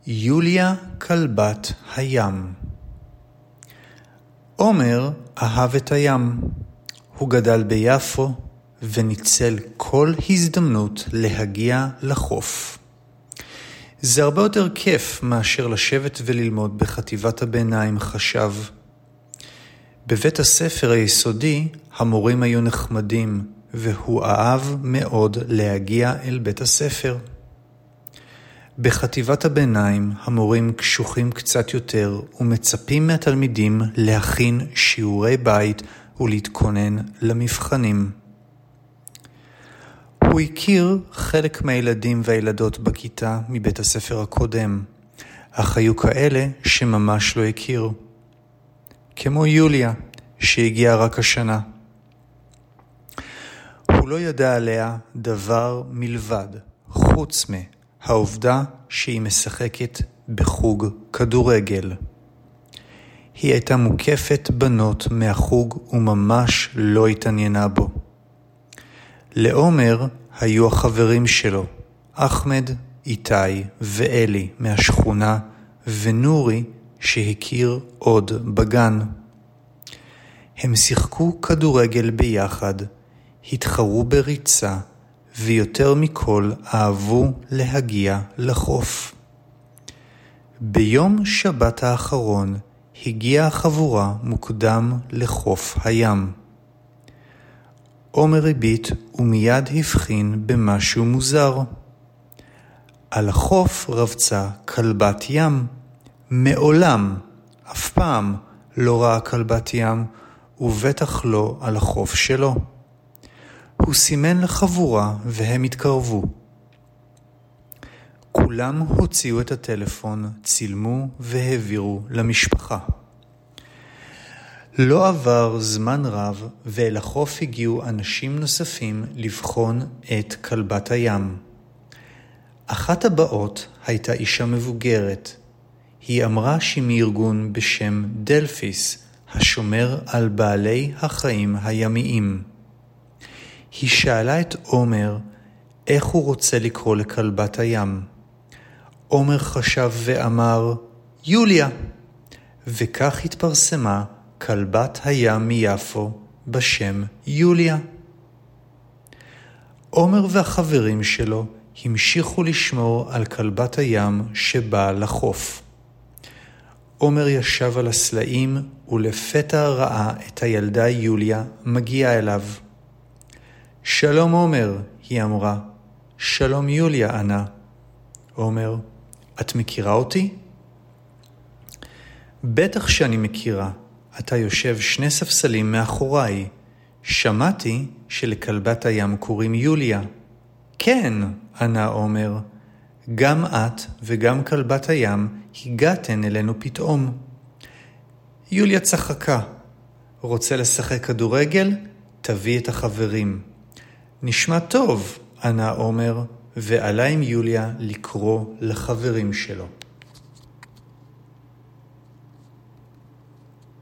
יוליה כלבת הים. עומר אהב את הים. הוא גדל ביפו וניצל כל הזדמנות להגיע לחוף. זה הרבה יותר כיף מאשר לשבת וללמוד בחטיבת הביניים, חשב. בבית הספר היסודי המורים היו נחמדים, והוא אהב מאוד להגיע אל בית הספר. בחטיבת הביניים המורים קשוחים קצת יותר ומצפים מהתלמידים להכין שיעורי בית ולהתכונן למבחנים. הוא הכיר חלק מהילדים והילדות בכיתה מבית הספר הקודם, אך היו כאלה שממש לא הכיר. כמו יוליה, שהגיעה רק השנה. הוא לא ידע עליה דבר מלבד, חוץ מהעובדה שהיא משחקת בחוג כדורגל. היא הייתה מוקפת בנות מהחוג וממש לא התעניינה בו. לעומר היו החברים שלו, אחמד, איתי ואלי מהשכונה, ונורי שהכיר עוד בגן. הם שיחקו כדורגל ביחד, התחרו בריצה, ויותר מכל אהבו להגיע לחוף. ביום שבת האחרון הגיעה החבורה מוקדם לחוף הים. עומר הביט ומיד הבחין במשהו מוזר. על החוף רבצה כלבת ים. מעולם, אף פעם, לא ראה כלבת ים, ובטח לא על החוף שלו. הוא סימן לחבורה והם התקרבו. כולם הוציאו את הטלפון, צילמו והעבירו למשפחה. לא עבר זמן רב ואל החוף הגיעו אנשים נוספים לבחון את כלבת הים. אחת הבאות הייתה אישה מבוגרת. היא אמרה שהיא מארגון בשם דלפיס, השומר על בעלי החיים הימיים. היא שאלה את עומר איך הוא רוצה לקרוא לכלבת הים. עומר חשב ואמר, יוליה. וכך התפרסמה כלבת הים מיפו בשם יוליה. עומר והחברים שלו המשיכו לשמור על כלבת הים שבא לחוף. עומר ישב על הסלעים ולפתע ראה את הילדה יוליה מגיעה אליו. שלום עומר, היא אמרה. שלום יוליה, ענה. עומר, את מכירה אותי? בטח שאני מכירה. אתה יושב 2 ספסלים מאחוריי. שמעתי שלכלבת הים קוראים יוליה. כן, ענה עומר. גם את וגם כלבת הים הגעתן אלינו פתאום. יוליה צחקה. רוצה לשחק כדורגל? תביא את החברים. נשמע טוב, ענה עומר, ועלה עם יוליה לקרוא לחברים שלו.